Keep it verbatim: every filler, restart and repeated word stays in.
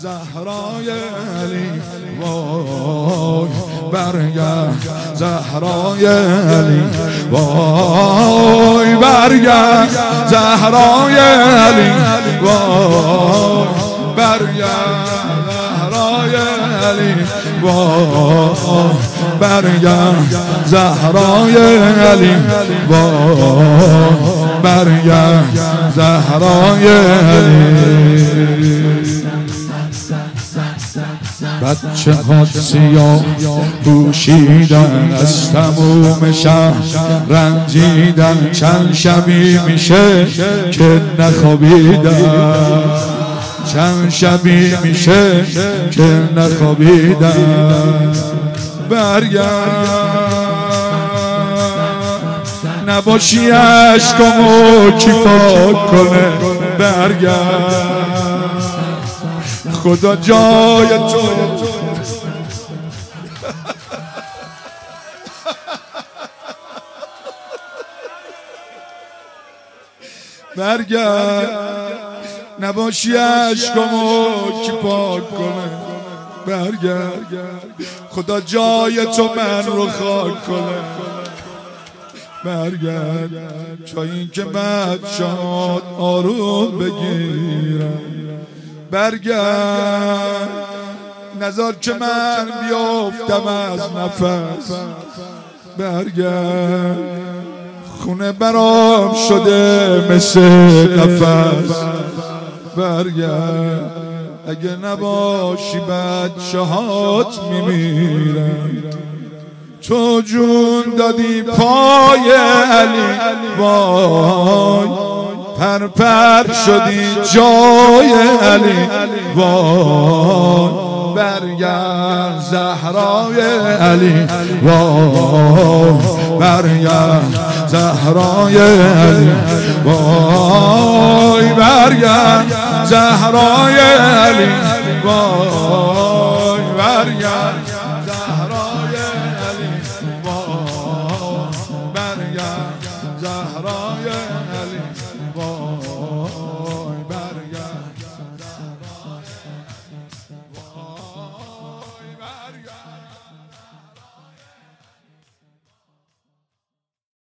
زهرای علی وای برگرد زهرای علی وای برگرد زهرای علی وای برگرد زهرای علی وای برگرد زهرای علی وای برگرد زهرای علی. بچه ها سیاه پوشیدن از تموم شهر رنجیدن، چند شبی میشه که نخوابیدن، چند شبی میشه که نخوابیدن. برگرد نباشی عشقامو کی پاک کنه، برگرد خدا جای تو برگرد نباشی عشقامو کی پاک کنه، برگرد خدا جای تو من رو خاک کنه، برگرد چای این که بچه‌هات آروم بگیرن، برگرد نذار که من بیافتم از نفس، برگرد خونه برام شده مثل قفس، برگرد اگه نباشی بچه‌هات میمیرن. تو جون دادی پای علی وای پر پر شدی جای علی وای برگرد زهرای علی وای برگرد زهرای علی وای برگرد زهرای علی وای